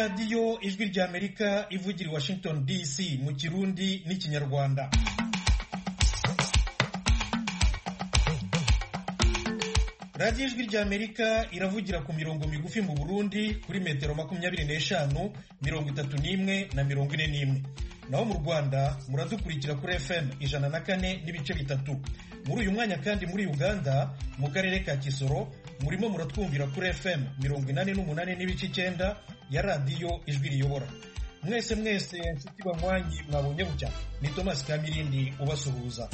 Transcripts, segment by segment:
radiyo ijwi ry'Amerika ivugira i Washington DC mu Kirundi n'Ikinyarwanda. radiyo ijwi ry'Amerika iravugira ku mirongo migufi mu Burundi kuri metero 25, 31 na 41. Naho mu Rwanda muradukurikira kuri FM 104 n'ibice bitatu. Muri uyu mwanya kandi muri Uganda mu karere ka Kisoro murimo muratwumvira kuri FM 88 n'ibice 9 ya radiyo ijwi riyobora. Mwese nshuti banywanyi mwabonye bucya, ni Thomas Kamirindi ubasuhuza.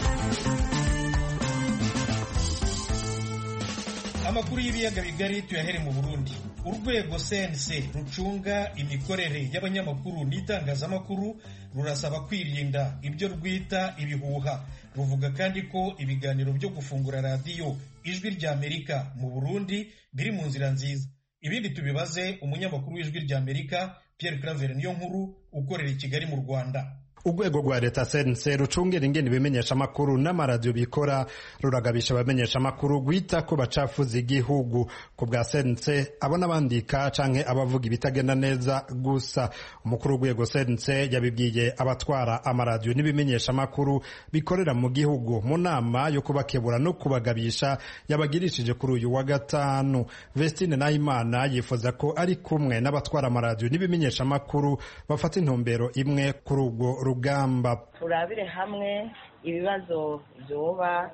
Amakuru y'ibiyaga bigari tuyahere mu Burundi. Urwego CNC rucunga imikorere y'abanyamakuru n'itangazamakuru rurasaba kwirinda ibyo rwita ibihuha. Ruvuga kandi ko ibiganiro byo gufungura radiyo ijwi ry'Amerika mu Burundi biri mu nzira nziza. Ibindi tubibaze umunyamakuru w'ijwi ry'Amerika Pierre Claver Niyonkuru ukorera i Kigali mu Rwanda. Urwego rwa leta CNC rucungera ingene ibimenyesha makuru n'amaradiyo bikora ruragabisha abamenyesha makuru gwita ko bacafuza igihugu. Ku bwa CNC abona bandika canke abavuga ibitagenda neza gusa. Umukuru w'urwego CNC yabibwiye abatwara amaradiyo n'ibimenyesha makuru bikorera mu gihugu mu nama yo kubakebura no kubagabisha yabagirishije kuri uyu wa gatanu. Vestine Nahimana yifuza ko ari kumwe n'abatwara amaradiyo n'ibimenyesha makuru bafata intumbero imwe kuri ubwo rugamba. Turabire hamwe ibibazo byoba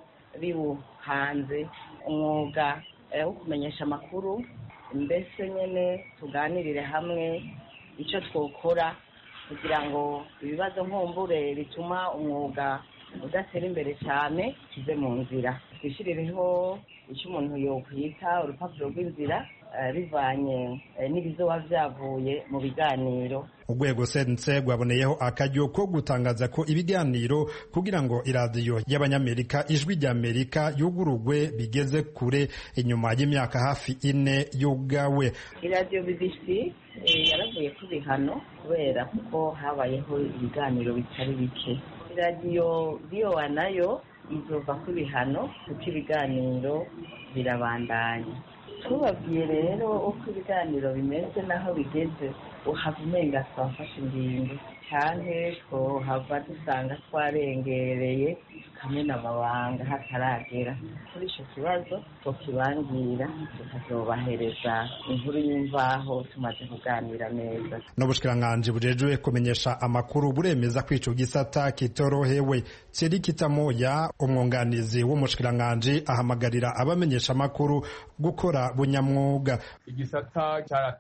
biwuhanze umwuga wo kumenyesha amakuru, mbese nyene tuganirire hamwe icyo twokora kugira ngo ibibazo nkumbure bituma umwuga udatera imbere cyane kize mu nzira. Twishirireho icyo umuntu yokwita urupapuro rw'inzira bivanye n'ibizoba byavuye mu biganiro. Urwego CNC rwaboneyeho akaryo ko gutangaza ko ibiganiro kugira ngo iradiyo y'Abanyamerika ijwi ry'Amerika yugurugwe bigeze kure inyuma y'imyaka hafi 4 yugawe. Iradiyo BBC yaravuye ku bihano kubera kuko habayeho ibiganiro bitari bike. Iradiyo VOA nayo izova ku bihano kuko ibiganiro birabandanya. Tubabwiye rero uko ibiganiro bimeze naho bigeze uhava umenga twafashe ingingo cyane twohava dusanga twarengereye kamena amabanga hataragera. Kuri icyo kibazo tukibangira tukazobahereza inkuru y'imvaho tumaze kuganira neza. N'ubushikiranganji bujejwe kumenyesha amakuru buremeza ko ico gisata kitorohewe. Thierry Kitamoya umwunganizi w'umushikiranganji ahamagarira abamenyesha amakuru gukora bunyamwuga. Igisata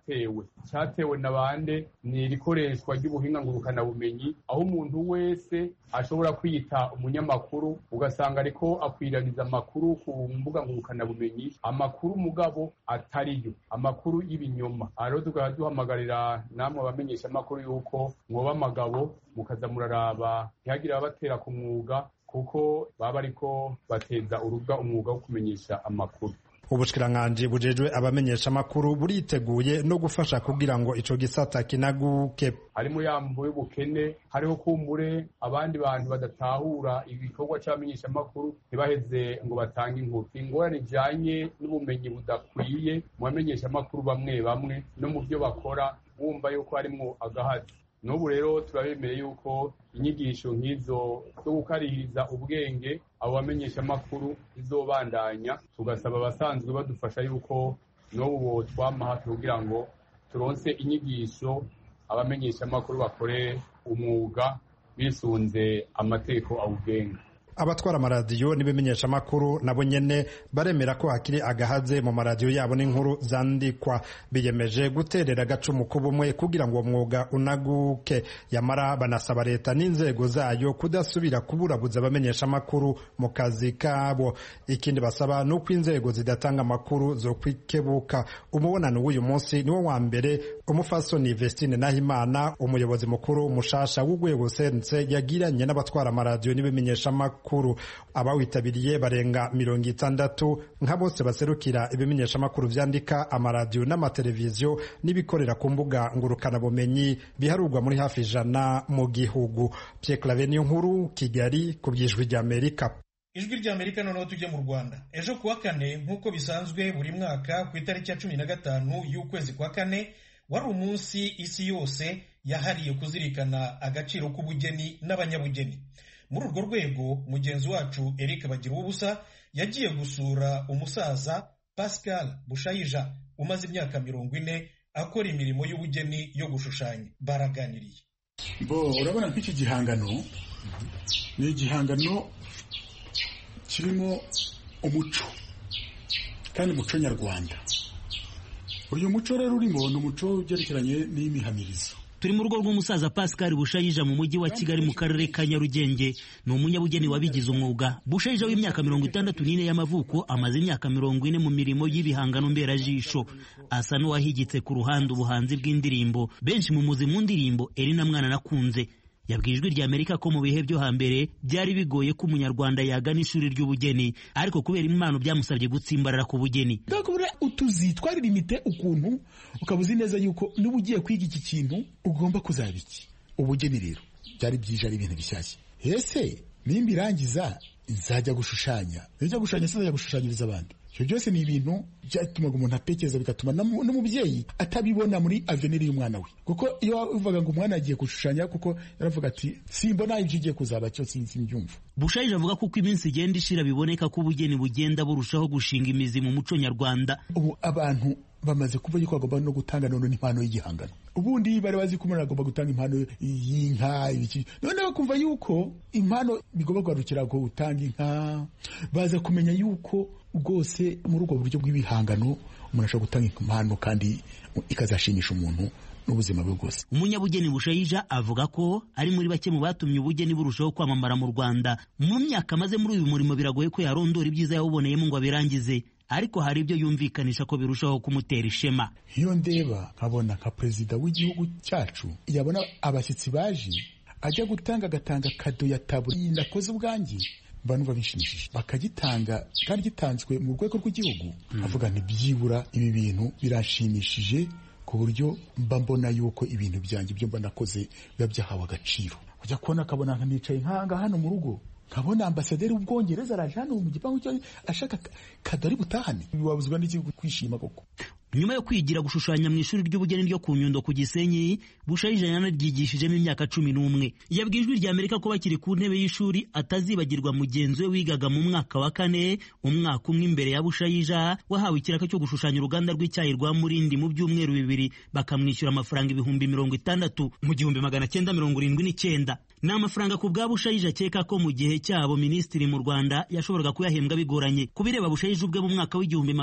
cyatewe n'abande ni rikoreshwa ry'ubuhinga ngurukana bumenyi, aho umuntu wese ashobora kwita umunyamakuru ugasanga ariko akwiraniza amakuru ku mbuga ngurukana bumenyi, amakuru mugabo atariyo, amakuru y'ibinyoma. Aro duhamagarira namwe abamenyesha amakuru yuko mwoba amagabo mukaza muraraba ntihagira abatera ku mwuga kuko baba ariko bateza urubwa umwuga wo kumenyesha amakuru. Ubushikiranganji bujejwe abamenyesha makuru buriteguye no gufasha kugira ngo ico gisata kinaguke. Harimo yambo y'ubukene, hariho kumbure abandi bantu badatahura ibikorwa cy'abamenyesha makuru ntibaheze ngo batange inkuru. Ingorane ijanye n'ubumenyi budakwiye mu bamenyesha makuru bamwe no mu byo bakora wumva yuko harimo agahazi. N'ubu rero turabemeye yuko inyigisho nk'izo zo gukarihiriza ubwenge abo bamenyesha amakuru izobandanya, tugasaba abasanzwe badufasha yuko n'ubu twama hafi kugira ngo turonse inyigisho abamenyesha amakuru bakore umwuga bisunze amategeko awugenga. Abatwara amaradiyo n'ibimenyesha makuru nabo nyene baremera ko hakiri agahaze mu maradiyo yabo n'inkuru zandikwa. Biyemeje guterera agacumu k'ubumwe kugira ngo uwo mwuga unaguke. Yamara banasaba leta n'inzego zayo kudasubira kuburabuza abamenyesha makuru mu kazi kabo. Ikindi basaba nuko inzego zidatanga amakuru zo kwikebuka. Umubonano w'uyu munsi niwo wa mbere umufasoni Vestine Nahimana umuyobozi mukuru mushasha w'urwego CNC yagiranye n'abatwara amaradiyo n'ibimenyesha makuru. Abawitabiriye barenga 60 nka bose baserukira ibimenyesha makuru vyandika amaradiyo n'amateleviziyo n'ibikorera ku mbuga ngurukana bumenyi biharurwa muri hafi 100 mu gihugu. Pierre Claver Niyonkuru, Kigali, ku by'ijwi ry'Amerika. Ijwi ry'Amerika noneho tujye mu Rwanda. Ejo kuwa kane nk'uko bisanzwe buri mwaka ku itariki ya 15 y'ukwezi kwa kane wari umunsi isi yose yahariye kuzirikana agaciro k'ubugeni n'abanyabugeni. Muri urwo rwego mugenzi wacu Eric Bagiruwubusa yagiye gusura umusaza Pascal Bushayija umaze imyaka 40 akora imirimo y'ubugeni yo gushushanya. Baraganiriye. Urabona nk'iki gihangano ni igihangano kirimo umuco kandi umuco nyarwanda. Uyu muco rero urimo ni umuco ugerekeranye n'imihamirizo. Turi mu rugo rw'umusaza Pascal Bushayija mu mujyi wa Kigali mu karere ka Nyarugenge. Ni umunyabugeni wabigize umwuga. Bushayija w'imyaka 64 y'amavuko amaze imyaka 40 mu mirimo y'ibihangano mberajisho. Asa n'uwahigitse ku ruhande ubuhanzi bw'indirimbo. Benshi mu muzi mu ndirimbo Erina Mwana nakunze. Yabwiye Ijwi ry'Amerika ko mu bihe byo hambere byari bigoye ko umunyarwanda yagana ishuri ry'ubugeni, ariko kubera impano byamusabye gutsimbarara ku bugeni. Ndakubura utuzitwara limite ukuntu ukabuzi neza yuko niba ugiye kwiga iki kintu ugomba kuzabiki. Ubugeni rero byari byije ari ibintu bishyashya. Ese nimba irangiza nzajya gushushanya. Nzajya gushushanya sinzajya gushushanyiriza abandi. Ibyo byose ni ibintu byatumaga umuntu atekereza bigatuma n'umubyeyi atabibona muri avenir y'umwana we. Kuko iyo uvuga ngo umwana agiye gushushanya kuko yaravuga ati simbona ibyo ugiye kuzaba cyo simbyumva. Bushayija avuga ko iminsi igenda ishira biboneka ko ubugeni bugenda burushaho gushinga imizi mu muco nyarwanda. Ubu abantu bamaze kuvuga ko bagomba no gutanga none impano y'igihangano. Ubundi bari bazi ko umuntu agomba gutanga impano y'inka ibiki. None bakumva yuko impano bigomba guharukira ko gutanga inka. Baza kumenya yuko ubwose muri ubwo buryo bw'ibihangano umuntu ashobora gutanga impano kandi ikazashimisha umuntu n'ubuzima bwe bwose. Umunyabugeni Bushayija avuga ko ari muri bake mu batumye ubugeni burushaho kwamamara mu Rwanda. Mu myaka maze muri uyu murimo biragoye ko yarondora ibyiza yawuboneyemo ngo abirangize, ariko hari ibyo yumvikanisha ko birushaho kumutera ishema. Iyo ndeba nkabona nka perezida w'igihugu cyacu yabona abashyitsi baje ajya gutanga agatanga kado ya taburi nakoze ubwanjye bantu bishimishije bakagitanga kandi gitanzwe mu rwego rw'igihugu. Avuga nti byibura ibi bintu birashimishije ku buryo mba mbona yuko ibintu byanjye byo mba nakoze biba byahawe agaciro. Kujya kubona akabona nkanicaye nkanga hano mu rugo nkabona ambasaderi w'Ubwongereza araje hano mu gipangu cyo ashaka kadari butahane. Wabuzwa n'iki kwishima koko. Nyuma yo kwigira gushushanya mu ishuri ry'ubugeni ryo ku Nyundo ku Gisenyi, Bushayija yanaryigishijemo imyaka 11. Yabwiye Ijwi ry'Amerika ko bakiri ku ntebe y'ishuri atazibagirwa mugenzi we wigaga mu mwaka wa 4, umwaka umwe imbere ya Bushayija, wahawe ikiraka cyo gushushanya uruganda rw'icyayi rwa Murindi mu byumweru 2 bakamwishyura amafaranga 60,000 mu 1979. Ni amafaranga ku bwa Bushayija akeka ko mu gihe cyabo minisitiri mu Rwanda yashoboraga kuyahembwa bigoranye. Kubireba Bushayija ubwe mu mwaka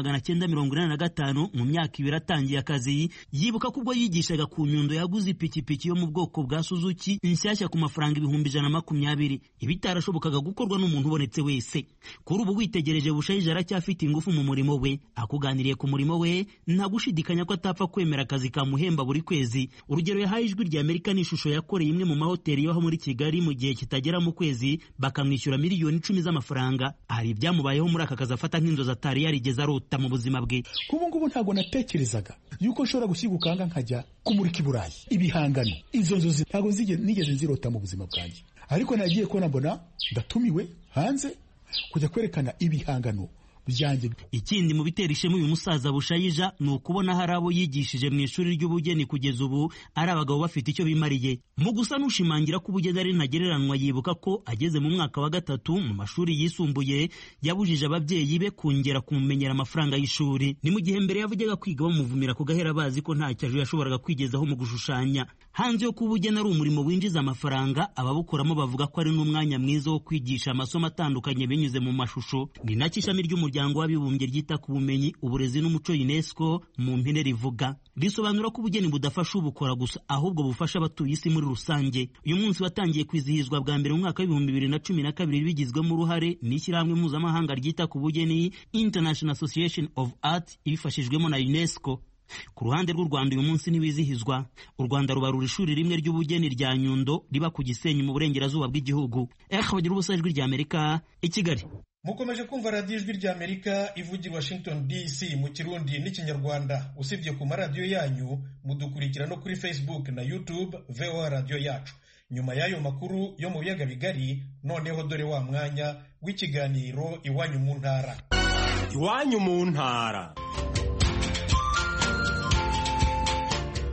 w'1985 mu myaka 2 atangiye akazi, yibuka ko ubwo yigishaga ku Nyundo yaguze ipikipiki yo mu bwoko bwa Suzuki inshyashya ku mafaranga 120,000, ibitarashobokaga gukorwa n'umuntu ubonetse wese. Kuri ubu witegereje Bushayija aracyafite ingufu mu murimo we. Akuganiriye ku murimo we nta gushidikanya ko atapfa kwemera akazi kamuhemba buri kwezi. Urugero yahaye Ijwi ry'Amerika ni ishusho yakoreye imwe mu mahoteli yo muri Kigali mu gihe kitagera mu kwezi bakamwishyura miliyoni 10 z'amafaranga. Hari ibyamubayeho muri aka kazi afata nk'inzozi atari yarigeze arota mu buzima bwe. Kubu ngubu ntabwo natekerezaga yuko nshobora gushyigukanga nkajya kumurika i Burayi ibihangano. Izo nzozi ntabwo nigeze nzirota mu buzima bwanjye, ariko nagiye ko mbona ndatumiwe hanze kujya kwerekana ibihangano byanjye. Ikindi mu bitera ishema uyu musaza Bushayija ni ukubona hari abo yigishije mu ishuri ry'ubugeni kugeza ubu ari abagabo bafite icyo bimariye. Mu gusa n'ushimangira ko ubugeni ari ntagereranwa, yibuka ko ageze mu mwaka wa 3 mu mashuri yisumbuye yabujije ababyeyi be kongera kumumenyera amafaranga y'ishuri. Ni mu gihe mbere yavugega kwiga bamuvumira ku gahera bazi ko nta cyaje yashoboraga kwigezaho mu gushushanya. Hanze yo kuba ubugeni ari umurimo winjiza amafaranga, ababukoramo bavuga ko ari n'umwanya mwiza wo kwigisha amasomo atandukanye binyuze mu mashusho. Ni nacyo ishami ry'umuryango w'abibumbye ryita ku bumenyi, uburezi n'umuco UNESCO mu mpine rivuga. Risobanura ko ubugeni budafasha ubukora gusa, ahubwo bufasha abatuye isi muri rusange. Uyu munsi watangiye kwizihizwa bwa mbere mu mwaka wa 2012 bigizwemo uruhare n'ishyirahamwe mpuzamahanga ryita ku bugeni International Association of Art ibifashijwemo na UNESCO. Ku ruhande rw'u Rwanda uyu munsi ntiwizihizwa. U Rwanda rubarura ishuri rimwe ry'ubugeni rya Nyundo riba ku Gisenyi mu burengerazuba bw'igihugu. Bagiruwubusa, Ijwi ry'Amerika i Kigali. Mukomeje kumva radiyo Ijwi ry'Amerika ivugira Washington DC mu Kirundi n'Ikinyarwanda. Usibye ku maradiyo yanyu mudukurikira no kuri Facebook na YouTube VOA Radio yacu. Nyuma y'ayo makuru yo mu biyaga bigari, noneho dore wa mwanya w'ikiganiro Iwanyu mu Ntara. Iwanyu mu Ntara.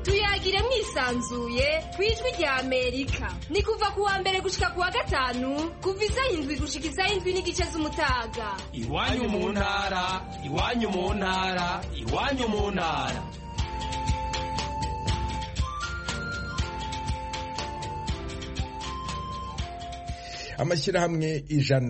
tuyagire mwisanzuye ku ijwi rya Amerika. Ni kuva ku wa mbere gushika ku wa gatanu kuva isaha 7 gushika isaha 7 n'igice z'umutaga. Iwanyu mu ntara, iwanyu mu ntara, iwanyu mu ntara. Amashyirahamwe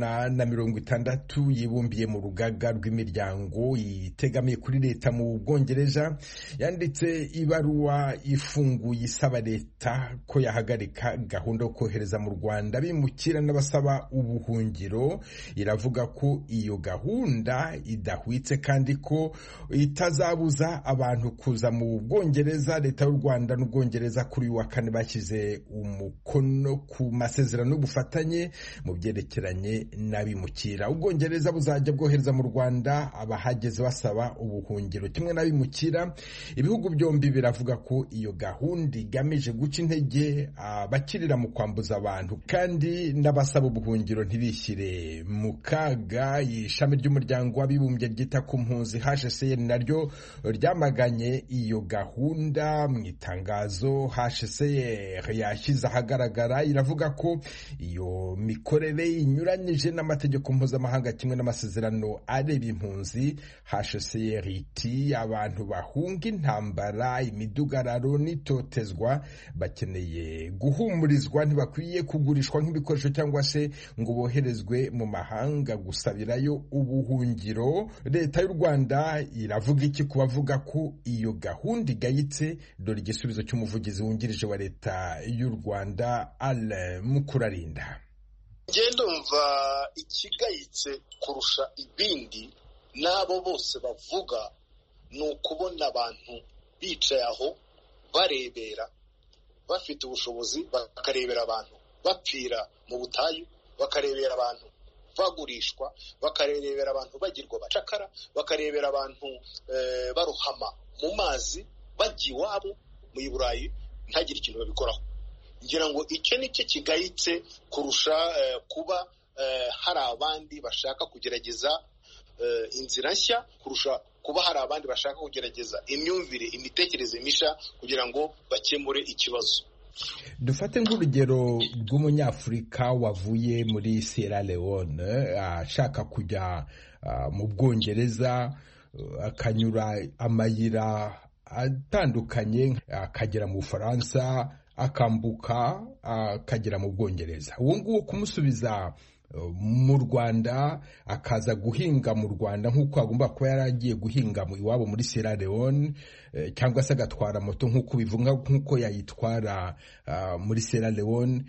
160 yibumbiye mu rugaga rw'imiryango itegamiye kuri leta mu Bwongereza yanditse ibaruwa ifunguye isaba leta ko yahagarika gahunda yo kohereza mu Rwanda bimukira n'abasaba ubuhungiro. Iravuga ko iyo gahunda idahwitse kandi ko itazabuza abantu kuza mu Bwongereza. Leta y'u Rwanda n'Ubwongereza kuri wa kane bashyize umukono ku masezerano y'ubufatanye mu byerekeranye n'abimukira. Ubwongereza buzajya bwohereza mu Rwanda abahageze basaba ubuhungiro kimwe n'abimukira. Ibihugu byombi biravuga ko iyo gahunda igamije guca intege abakirira mu kwambuza abantu kandi n'abasaba ubuhungiro ntibishyire mu kaga. Ishami ry'umuryango w'abibumbye ryita ku mpunzi HCR naryo ryamaganye iyo gahunda. Mu itangazo HCR yashyize ahagaragara iravuga ko iyo mikorere inyuranyije n'amategeko mpuzamahanga kimwe n'amasezerano areba impunzi. HCR iti abantu bahunga intambara, imidugararo n'itotezwa bakeneye guhumurizwa, ntibakwiye kugurishwa nk'ibikoresho cyangwa se ngo boherezwe mu mahanga gusabirayo ubuhungiro. Leta y'u Rwanda iravuga iki kubavuga ko iyo gahunda igayitse? Dore igisubizo cy'umuvugizi wungirije wa leta y'u Rwanda Alain Mukurarinda. Ndumva ikigayitse kurusha ibindi n'abo bose bavuga ni ukubona abantu bicaye aho barebera, bafite ubushobozi bakarebera abantu bapfira mu butayu, bakarebera abantu bagurishwa, bakarebera abantu bagirwa abacakara, bakarebera abantu barohama mu mazi bajya iwabo mu Burayi ntagire ikintu babikoraho. Ngira ngo icyo nicyo kigayitse kurusha kuba hari abandi bashaka kugerageza inzira nshya, kurusha kuba hari abandi bashaka kugerageza imyumvire, imitekerereze misha kugira ngo bakemure ikibazo. Dufate nk'urugero rw'umunyafurika wavuye muri Sierra Leone ashaka kujya mu Bwongereza, akanyura amayira atandukanye akagera mu Bufaransa, akambuka akagera mu Bwongereza. Uwo nguwo kumusubiza mu Rwanda akaza guhinga mu Rwanda nk'uko agomba kuba yaragiye guhinga mu iwabo muri Sierra Leone, cyangwa se agatwara moto nk'uko bivuga nk'uko yayitwara muri Sierra Leone,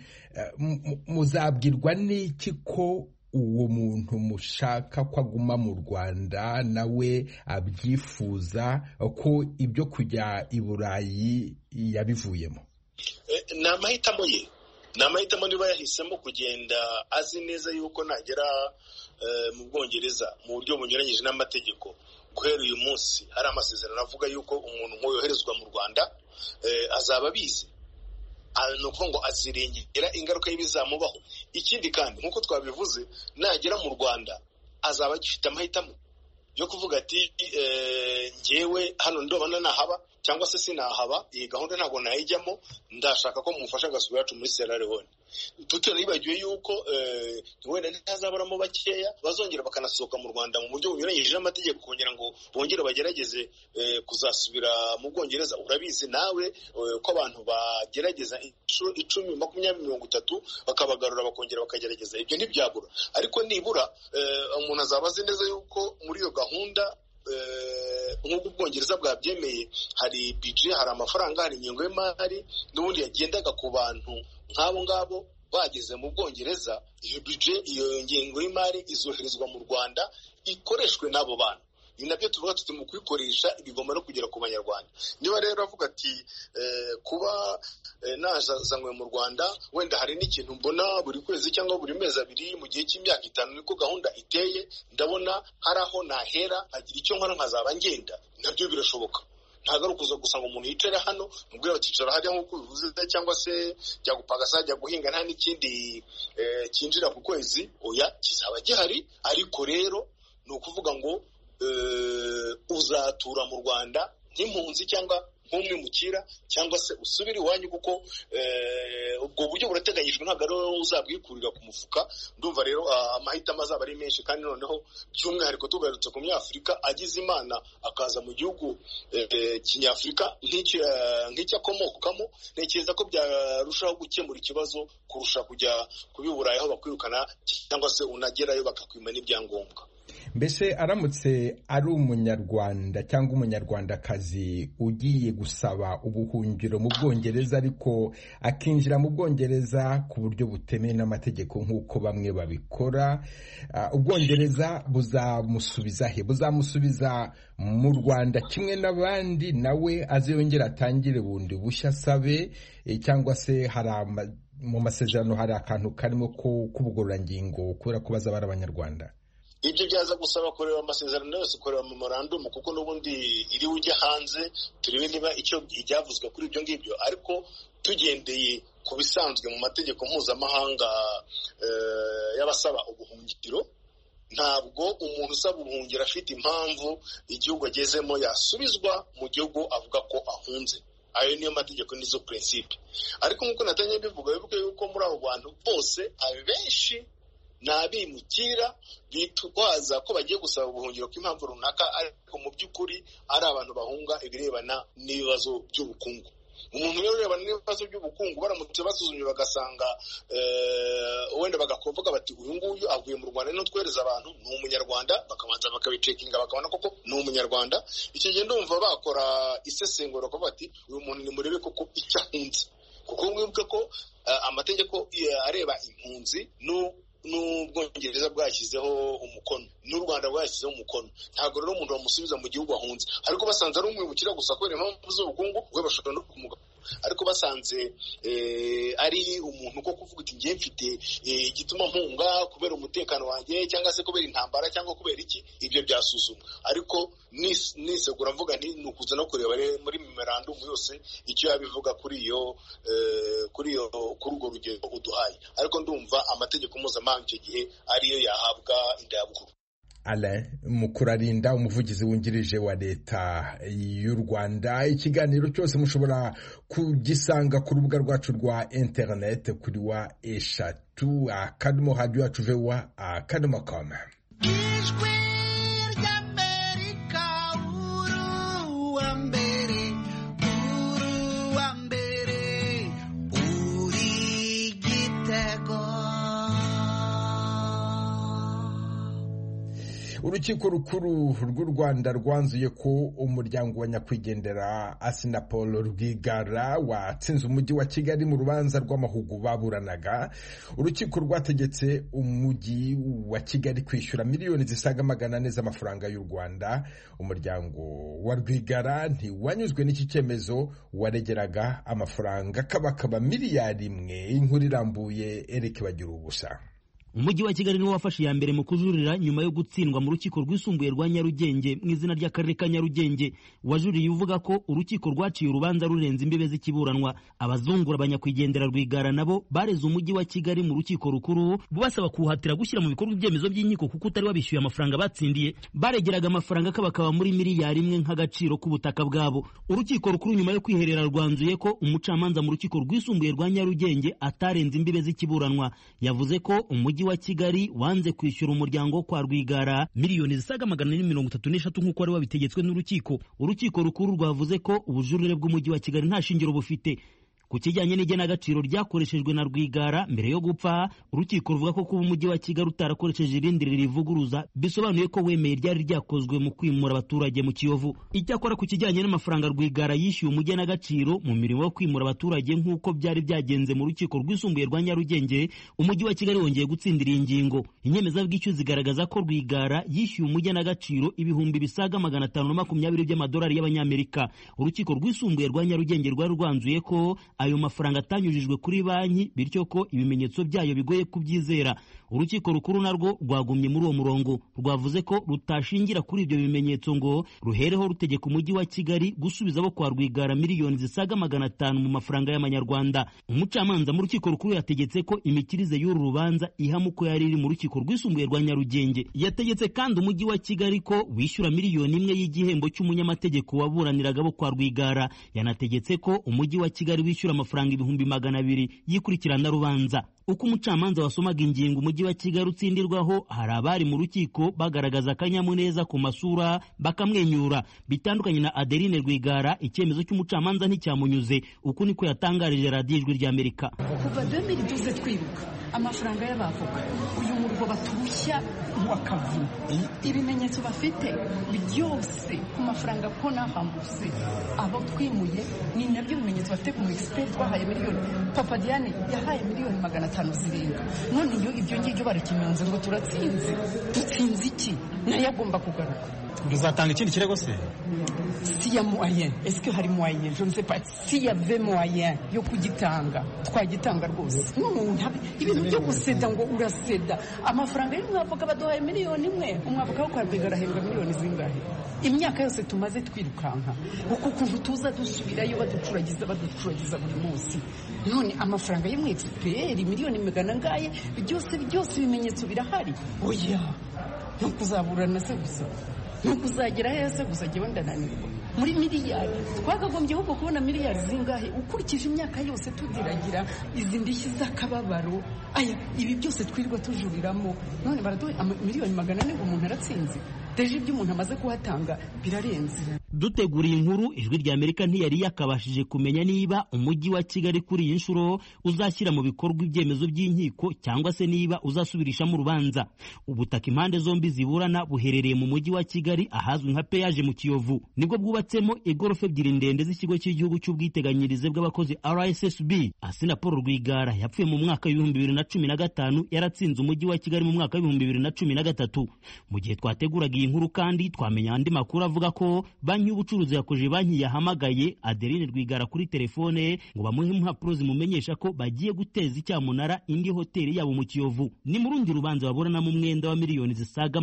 muzabwirwa n'iki ko uwo muntu mushaka ko aguma mu Rwanda nawe abyifuza, ko ibyo kujya i Burayi yabivuyemo? Ni amahitamo ye, ni amahitamo niba yahisemo kugenda azi neza yuko nagera mu Bwongereza mu buryo bunyuranyije n'amategeko. Guhera uyu munsi hari amasezerano avuga yuko umuntu nk'uyoherezwa mu Rwanda azaba abizi, ni ukuvuga ngo azirengera ingaruka y'ibizamubaho. Ikindi kandi nk'uko twabivuze, nagera mu Rwanda azaba agifite amahitamo yo kuvuga ati njyewe hano ndobana nahaba cyangwa se sinahaba, iyi gahunda ntabwo nayijyamo, ndashaka ko mumufasha agasubira yacu muri Sierra Leone. Tutanibagiwe yuko wenda ntazabaramo bakeya bazongera bakanasohoka mu Rwanda mu buryo bunyuranyije n'amategeko kugira ngo bongere bagerageze kuzasubira mu Bwongereza. Urabizi nawe ko abantu bagerageza 10, 20, 30 bakabagarura bakongera bakagerageza, ibyo ntibyabura. Ariko nibura umuntu azaba azi neza yuko muri iyo gahunda nk'uko Ubwongereza bwabyemeye, hari budget, hari amafaranga, hari ingengo y'imari n'ubundi yagendaga ku bantu nk'abo ngabo bageze mu Bwongereza. Iyo budget, iyo ngengo y'imari izoherezwa mu Rwanda ikoreshwe n'abo bantu. Ni nabyo tuvuga tuti mu kwikoresha ibigomba no kugera ku Banyarwanda. Niba rero avuga ati kuba nazanywe mu Rwanda, wenda hari n'ikintu mbona buri kwezi cyangwa buri mezi abiri mu gihe cy'imyaka 5 niko gahunda iteye, ndabona hari aho nahera agira icyo nkora nkazaba ngenda, nabyo birashoboka. Ntabwo ari ukuza gusa ngo umuntu yicare hano mubwira bakicara hariya nk'uko bivuze, cyangwa se jya gupagasa, jya guhinga, nta n'ikindi kinjira ku kwezi. Oya, kizaba gihari. Ariko rero ni ukuvuga ngo uzatura mu Rwanda nk'impunzi cyangwa nk'umwimukira cyangwa se usubire iwanyu, kuko ubwo buryo burateganyijwe, ntabwo ari wowe uzabwikurira ku mufuka. Ndumva rero amahitamo azaba ari menshi, kandi noneho by'umwihariko tugarutse ku Munyafurika agize Imana akaza mu gihugu kinyafurika nk'icyo akomokamo, ntekereza ko byarushaho gukemura ikibazo kurusha kujya kubiburayi aho bakwirukana cyangwa se unagerayo bakakwima n'ibyangombwa. Mbese aramutse ari umunyarwanda cyangwa umunyarwandakazi ugiye gusaba ubuhungiro mu Bwongereza ariko akinjira mu Bwongereza ku buryo butemewe n'amategeko nk'uko bamwe babikora, Ubwongereza buzamusubiza he? Buzamusubiza mu Rwanda kimwe n'abandi, nawe aziyongera atangire bundi bushya asabe, cyangwa se hari mu masezerano hari akantu karimo k'ubugororangingo kubera ko bazaba ari Abanyarwanda? Ibyo byaza gusaba kureba amasezerano yose, kureba memorandum, kuko n'ubundi iri ujya hanze turebe niba icyo ibyavuzwe kuri ibyo ngibyo. Ariko tugendeye ku bisanzwe mu mategeko mpuzamahanga y'abasaba ubuhungiro, ntabwo umuntu usaba ubuhungiro afite impamvu igihugu agezemo yasubizwa mu gihugu avuga ko ahunze. Ayo niyo mategeko, nizo principe. Ariko nk'uko natangiye bivuga, bivuga yuko muri abo bantu bose abenshi ni abimukira bitwaza ko bagiye gusaba ubuhungiro bw'impamvu runaka, ariko mu by'ukuri ari abantu bahunga ibirebana n'ibibazo by'ubukungu. Umuntu rero urebana n'ibibazo by'ubukungu baramutse basuzumye bagasanga wenda bakavuga bati uyu nguyu avuye mu Rwanda no twereza abantu, ni umunyarwanda, bakabanza bakabicekinga bakabona koko ni umunyarwanda. Icyo gihe ndumva bakora isesengura ko bati uyu muntu ni murebe koko icyo ahunze, kuko mwibuke ko amategeko areba impunzi n'Ubwongereza bwashyizeho umukono, n'u Rwanda bwashyizeho umukono. Ntabwo rero umuntu bamusubiza mu gihugu ahunze, ariko basanze ari umwimukira gusa kubera impamvu z'ubukungu, we bashobora no kumugaba. Ariko basanze ari umuntu ko kuvuga uti ngiye mfite igituma mpunga kubera umutekano wanjye cyangwa se kubera intambara cyangwa kubera iki, ibyo byasuzumwa. Ariko nisegura mvuga nti nukuza no kureba muri memorandum yose icyo yabivuga kuri urwo rugero uduhaye. Ariko ndumva amategeko mpuzamahanga icyo gihe ariyo yahabwa indayabukuru. Alain Mukurarinda, umuvugizi wungirije wa leta y'u Rwanda. Ikiganiro cyose mushobora kugisanga ku rubuga rwacu rwa internet kuri wa eshatu @radioyacu.com. Ijwi ry'Amerika, uru wa mbere, uri Gitego. Urukiko rukuru rw'u Rwanda rwanzuye ko umuryango wa nyakwigendera Assinapol Rwigara watsinze umujyi wa Kigali mu rubanza rw'amahugu baburanaga. Urukiko rwategetse umujyi wa Kigali kwishyura miliyoni zisaga 400 z'amafaranga y'u Rwanda. Umuryango wa Rwigara ntiwanyuzwe n'iki cyemezo, waregeraga amafaranga kabakaba miliyari 1. Inkuru irambuye Eric Bagirubusa. Umujyi wa Kigali niwo wafashe ya mbere mu kujurira nyuma yo gutsindwa mu rukiko rwisumbuye rwa Nyarugenge mu izina ry'akarere ka Nyarugenge. Wajuriye uvuga ko urukiko rwaciye urubanza rurenze imbibe z'ikiburanwa. Abazungura abanyakwigendera Rwigara nabo bareze umujyi wa Kigali mu rukiko rukuru basaba kuhatira gushyira mu bikorwa ibyemezo by'inkiko kuko utari wabishyuye amafaranga batsindiye. Baregeraga amafaranga kabakaba muri miliyari 1 nk'agaciro k'ubutaka bwabo. Urukiko rukuru nyuma yo kwiherera rwanzuye ko umucamanza mu rukiko rwisumbuye rwa Nyarugenge atarenze imbibe z'ikiburanwa. Yavuze ko umujyi wa Kigali wanze kwishyura umuryango kwa Rwigara miliyoni zisaga 433 nk'uko wari wabitegetswe n'urukiko. Urukiko rukuru rwavuze ko ubujurire bw'umujyi wa Kigali nta shingiro bufite. Ku kijyanye n'igenagaciro ryakoreshejwe na Rwigara mbere yo gupfa, urukiko ruvuga ko kuba umujyi wa Kigali utarakoresheje irindi rivuguruza bisobanuye ko wemeye ryari ryakozwe mu kwimura abaturage mu Kiyovu. Icyakora ku kijyanye n'amafaranga Rwigara yishyuye umugenagaciro mu mirimo yo kwimura abaturage nk'uko byari byagenze mu rukiko rwisumbuye rwa Nyarugenge, umujyi wa Kigali wongeye gutsindira ingingo. Inyemezabwishyu zigaragaza ko Rwigara yishyuye umugenagaciro ibihumbi bisaga 520 by'amadolari y'Abanyamerika. Urukiko rwisumbuye rwa Nyarugenge rwari rwanzuye ko ayo mafaranga atanyujijwe kuri banki bityo ko ibimenyetso byayo bigoye kubyizera. Urukiko rukuru narwo rwagumye muri uwo murongo, rwavuze ko rutashingira kuri ibyo bimenyetso ngo ruhereho rutegeka umujyi wa Kigali gusubiza abo kwa Rwigara miliyoni zisaga 500 mu mafaranga y'amanyarwanda. Umucamanza mu rukiko rukuru yategetse ko imikirize y'uru rubanza ihamuko yari iri mu rukiko rwisumbuye rwa Nyarugenge. Yategetse kandi umujyi wa Kigali ko wishyura miliyoni 1 y'igihembo cy'umunyamategeko waburaniraga abo kwa Rwigara. Yanategetse ko umujyi wa Kigali wishyura amafaranga 200,000 yikurikirana rubanza. Uko umucamanza wasomaga ingingo umujyi wa Kigali utsindirwaho, hari abari mu rukiko bagaragaza akanyamuneza ku masura bakamwenyura. Bitandukanye na Adeline Rwigara, icyemezo cy'umucamanza nticyamunyuze. Uku niko yatangarije radiyo Ijwi ry'Amerika. Kuva 2012 twibuka amafaranga y'abavoka, uyu murwa baturushya mu akavu, ibimenyetso bafite byose ku mafaranga ko nahambutse abo twimuye ni nabyo bimenyetso bafite ku expert twahaye miliyoni. Papa Diane yahaye miliyoni 500 zirenga. None iyo ibyo ngibyo barakimanze ngo turatsinze. Dutsinze iki? Nayo agomba kugaruka. Uzatanga ikindi kirego se? Si ya moyen. Est-ce que hari moyen? Je ne sais pas. Si ya ve moyen yo kugitanga, twagitanga rwose. Ibintu byo guseda ngo uraseda. Amafaranga y'umwavoka baduhaye miliyoni 1. Umwavoka wo kwa Rwigara ahembwa miliyoni zingahe? Imyaka yose tumaze twirukanka. Uko kuntu tuza dusubirayo baducuragiza buri munsi. None amafaranga y'umwe expert miliyoni 100 ngaye byose ibimenyetso birahari. Oya. Ntukuzaburana se gusa. Ntukuzagera hese gusa jyewe ndananirwa. Muri miliyari twakagombye ahubwo kubona miliyari zingahe ukurikije imyaka yose tudiragira izi ndishyi z'akababaro. Aya ibi byose twirirwa tujuriramo, none baraduha miliyoni 400 ngo umuntu aratsinze. Deje ibyo umuntu amaze kuhatanga birarenze. Duteguriye inkuru Ijwi ry'Amerika ntiyari yakabashije kumenya niba umujyi wa Kigali kuri iyi nshuro uzashyira mu bikorwa ibyemezo by'inkiko cyangwa se niba uzasubirishamo urubanza. Ubutaka impande zombi ziburana buherereye mu mujyi wa Kigali ahazwi nka Peyaje mu Kiyovu. Nibwo bwubatsemo igorofa ebyiri ndende z'ikigo cy'igihugu cy'ubwiteganyirize bw'abakozi RSSB. Asina Paul Rwigara yapfuye mu mwaka wa 2015, yaratsinze umujyi wa Kigali mu mwaka wa 2013. Mu gihe twateguraga iyi nkuru kandi twamenya andi makuru avuga ko banki y'ubucuruzi yakoje banki yahamagaye Adeline Rwigara kuri telefone ngo bamuhe impapuro zimumenyesha ko bagiye guteza icyamunara indi hoteli yabo mu Kiyovu. Ni mu rundi rubanza baburana mu mwenda wa miliyoni zisaga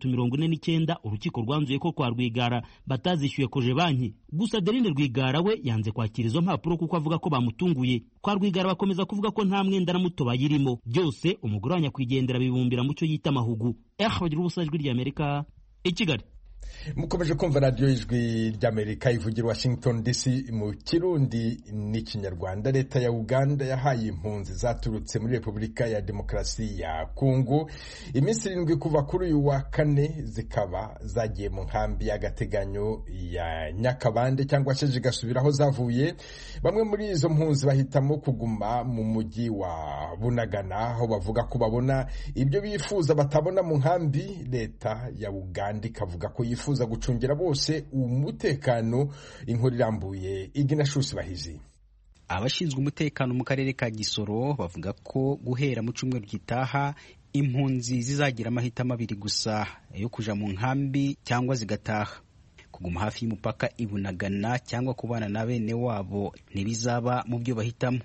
349. Urukiko rwanzuye ko kwa Rwigara batazishyuye koje banki. Gusa Adeline Rwigara we yanze kwakira izo mpapuro kuko avuga ko bamutunguye. Kwa Rwigara bakomeza kuvuga ko nta mwenda na muto bayirimo. Byose umugore wa nyakwigendera bibumbira mu cyo yita amahugu. Bagira ubusa Ijwi ry'Amerika i Kigali. Mukomeje kumva radiyo Ijwi ry'Amerika ivugira Washington DC mu Kirundi n'Ikinyarwanda. Leta ya Uganda yahaye impunzi zaturutse muri Repubulika ya Demokarasi ya Kongo iminsi 7 kuva kuri uyu wa 4, zikaba zagiye mu nkambi y'agateganyo ya Nyakabande cyangwa se zigasubiraho zavuye. Bamwe muri izo mpunzi bahitamo kuguma mu mujyi wa Bunagana aho bavuga ko babona ibyo bifuza batabona mu nkambi. Leta ya Uganda ikavuga ko yifuza gucungira bose umutekano. Inkuru irambuye Ignatius Bahizi. Abashinzwe umutekano mu karere ka Gisoro bavuga ko guhera mu cyumweru gitaha impunzi zizagira amahitamo 2 gusa yo kuja mu nkambi cyangwa zigataha. Kuguma hafi y'umupaka Ibunagana cyangwa kubana na bene wabo ntibizaba mu byo bahitamo.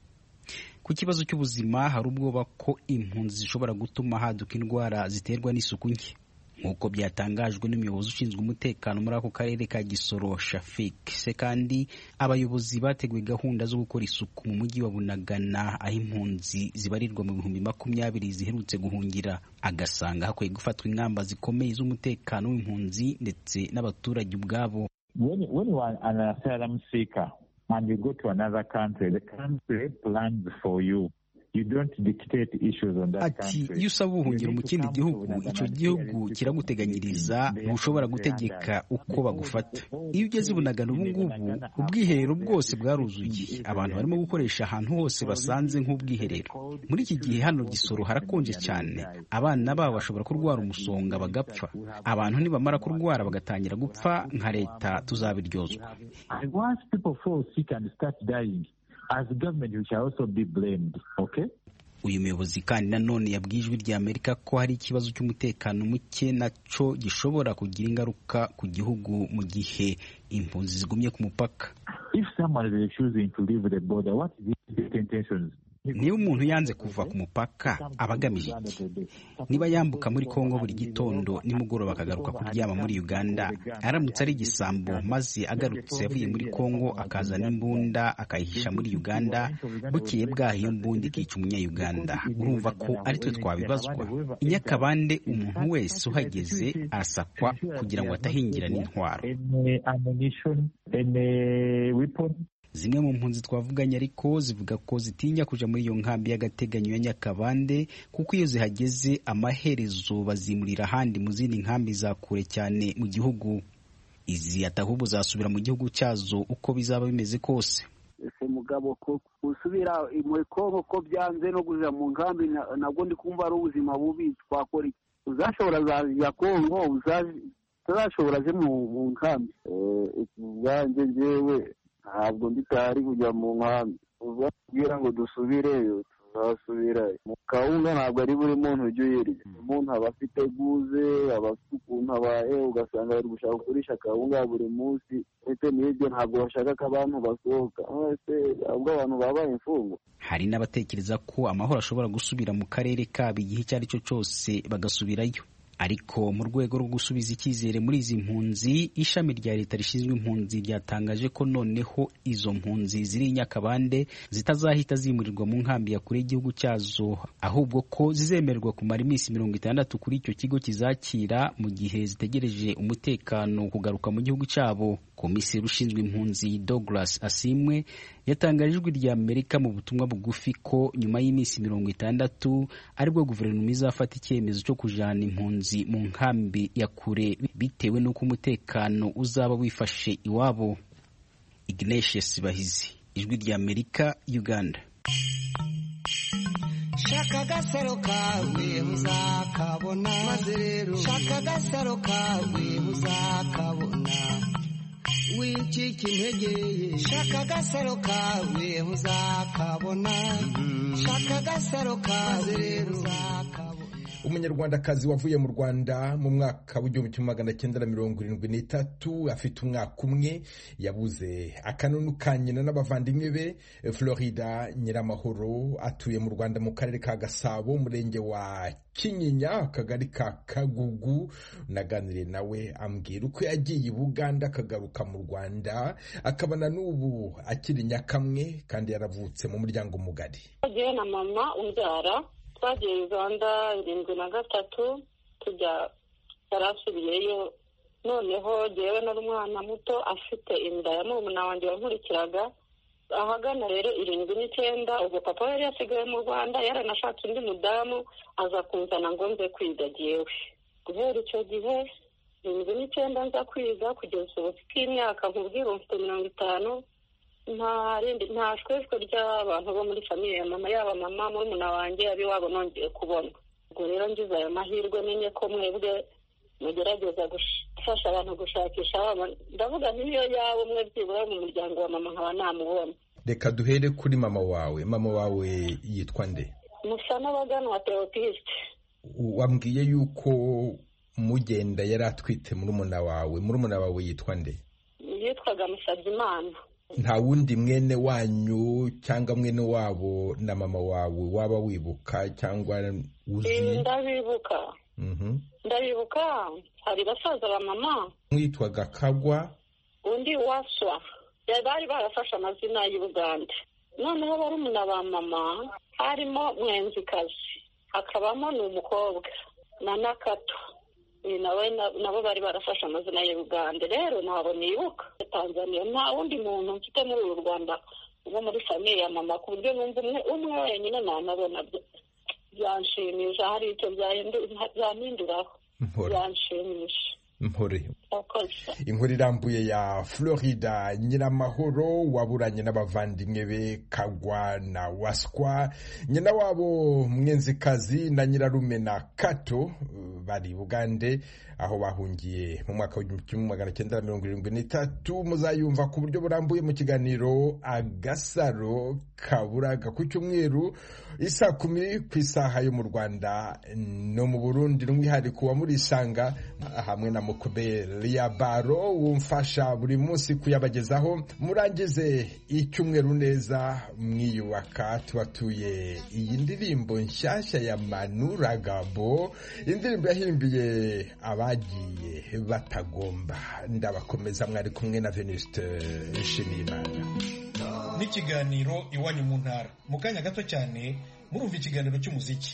Ku kibazo cy'ubuzima hari ubwoba ko impunzi zishobora gutuma haduka indwara ziterwa n'isuku nke. Nk'uko byatangajwe n'umuyobozi ushinzwe umutekano muri ako karere ka Gisoro Shafik se, kandi abayobozi bateguye gahunda zo gukora isuku mu mujyi wa Bunagana aho impunzi zibarirwa mu 2020 ziherutse guhungira. Agasanga hakwiye gufatwa ingamba zikomeye z'umutekano w'impunzi ndetse n'abaturage ubwabo. When you are an asylum seeker and you go to another country, the country plans for you. You don't dictate issues on that country. Iyo usaba ubuhungiro mu kindi gihugu, icyo gihugu kiraguteganyiriza, ntushobora gutegeka uko bagufata. Iyo ugeze Bunagana ubu ngubu ubwiherero bwose bwaruzuye, abantu barimo gukoresha ahantu hose basanze nk'ubwiherero. Muri iki gihe hano Gisoro harakonje cyane, abana babo bashobora kurwara umusonga bagapfa. Abantu nibamara kurwara bagatangira gupfa, nka leta tuzabiryozwa. I want people fall sick and start dying. As the government, we shall also be blamed. Okay? Uyu muyobozi kandi nanone yabwiye Ijwi ry'Amerika ko hari ikibazo cy'umutekano muke nacyo gishobora kugira ingaruka ku gihugu mu gihe impunzi zigumye ku mupaka. If someone is refusing to leave the border, what is his intentions? niba umuntu yanze kuva ku mupaka aba agamije iki? Niba yambuka muri Kongo buri gitondo nimugoroba akagaruka kuryama muri Uganda, aramutse ari igisambo maze agarutse yavuye muri Kongo akazana imbunda akayihisha muri Uganda, bukeye bwaho iyo mbunda ikica umunya-Uganda, urumva ko ari twe twabibazwa? I Nyakabande umuntu wese uhageze arasakwa kugira ngo atahingira n'intwaro. Zimwe mu mpunzi twavuganye ariko zivuga ko zitinya kuja muri iyo nkambi y'agateganyo ya Nyakabande kuko iyo zihageze amaherezo bazimurira ahandi mu zindi nkambi za kure cyane mu gihugu. Izi atahubu zasubira mu gihugu cyazo uko bizaba bimeze kose. Ese mugabo ko usubira muri Kongo ko byanze no kuja mu nkambi nabwo ndi kumva ari ubuzima bubi, twakora iki? Uzashobora ya Kongo uzashobora je mu nkambi? Ubwanjye njyewe ntabwo nditari kujya mu nkambi. Uzabwira ngo dusubireyo tuzasubirayo. Mu kawunga ntabwo ari buri muntu ujya uyirya. Umuntu aba afite guze, aba afite ukuntu abaye, ugasanga bari gushaka kugurisha kawunga buri munsi. Ese n'ibyo ntabwo bashaka ko abantu basohoka. Ese ahubwo abantu babaye imfungwa. Hari n'abatekereza ko amahoro ashobora gusubira mu karere kabo igihe icyo ari cyo cyose bagasubirayo. Ariko mu rwego rwo gusubiza icyizere muri izi mpunzi, ishami rya leta rishinzwe impunzi ryatangaje ko noneho izo mpunzi ziri i Nyakabande zitazahita zimurirwa mu nkambi ya kure y'igihugu cyazo, ahubwo ko zizemererwa kumara iminsi 60 kuri icyo kigo kizakira mu gihe zitegereje umutekano kugaruka mu gihugu cyabo. Komiseri ushinzwe impunzi Douglas Asimwe yatangaje ijwi rya Amerika mu butumwa bugufi ko nyuma y'iminsi 60 aribwo guverinoma izafata icyemezo cyo kujana impunzi mu nkambi ya kure bitewe n'uko umutekano uzaba wifashe iwabo. Ignatius Bahizi, ijwi rya Amerika, Uganda. Shaka gasaro kawe uzakabona, maze rero shaka gasaro kawe uzakabona, wicika intege, shaka agasaro kawe uzakabona, shaka agasaro kawe uzakabona. Umunyarwandakazi wavuye mu Rwanda mu mwaka w'1973 afite umwaka umwe yabuze akanunu ka nyina n'abavandimwe be. Florida Nyiramahoro atuye mu Rwanda mu karere ka Gasabo, umurenge wa Kinyinya, akagari ka Kagugu. Naganiriye nawe ambwira uko yagiye i Buganda akagaruka mu Rwanda, akabana n'ubu akiri Nyakamwe kandi yaravutse mu muryango mugari. Agiye na mama umbyara twagiye Uganda 73 tujya yarasubiyeyo, noneho jewe nari umwana muto afite inda ya murumuna wanjye wankurikiraga ahagana rero 79. ubwo papa yari yasigaye mu Rwanda yaranashatse undi mudamu aza kunzana ngo nze kwiga jewe. Guhera icyo gihe 79 nza kwiga kugeza ubu k'imyaka nkubwira mfite 50. nta shweshwe ry'abantu bo muri famiye ya mama, yaba mama murumuna wanjye abiwabo nongeye kubona. Ubwo rero ngize ayo mahirwe menye ko mwebwe mugerageza gufasha abantu gushakisha abana, ndavuga niyo yawe umwe byibura mu muryango wa mama nkaba namubona. Reka duhere kuri mama wawe. Mama wawe yitwa nde? Musanabaganwa Theopiste. Wambwiye yuko mugenda yari atwite murumuna wawe. Murumuna wawe yitwa nde? Yitwaga Musabyimana. Nta wundi mwene wanyu cyangwa mwene wabo na mama wawe waba wibuka cyangwa uzi? Ndabibuka. Ndabibuka hari basaza ba mama mwitwaga Kagwa, undi Waswa. Bari barafashe amazina y'u Buganda. Noneho barumuna ba mama harimo Mwenzikazi, hakabamo n'umukobwa na Nakato. Nabo bari barafashe amazina ya Uganda. Rero nabo nibuka Tanzania nta wundi muntu mfite muri uru Rwanda uwo muri famiye ya mama ku buryo numva umwe wenyine nanabona byanshimisha. Hari icyo byahinduraho byanshimisha. Mpore inkuru irambuye ya Florida Nyiramahoro waburanye n'abavandimwe be Kagwa na Waswa. Nyina wabo Mwenzikazi na nyirarume na Kato bari Bugande aho bahungiye mu mwaka wa 1973. Muzayumva ku buryo burambuye mu kiganiro Agasaro Kaburaga ku cyumweru 10:00 ku isaha yo mu Rwanda no mu Burundi, n'umwihariko wa Murisanga hamwe na Mukobere ya baro wumfasha buri munsi kuyabagezaho. Murangize icyumweru neza mwiyubaka. Tubatuye iyi ndirimbo nshyashya ya Manu Ragabo, indirimbo yahimbiye abagiye batagomba. Ndabakomeza, mwari kumwe na Venuste Nshimiyimana n'ikiganiro Iwanyu mu Ntara. Mu kanya gato cyane murumva ikiganiro cy'umuziki.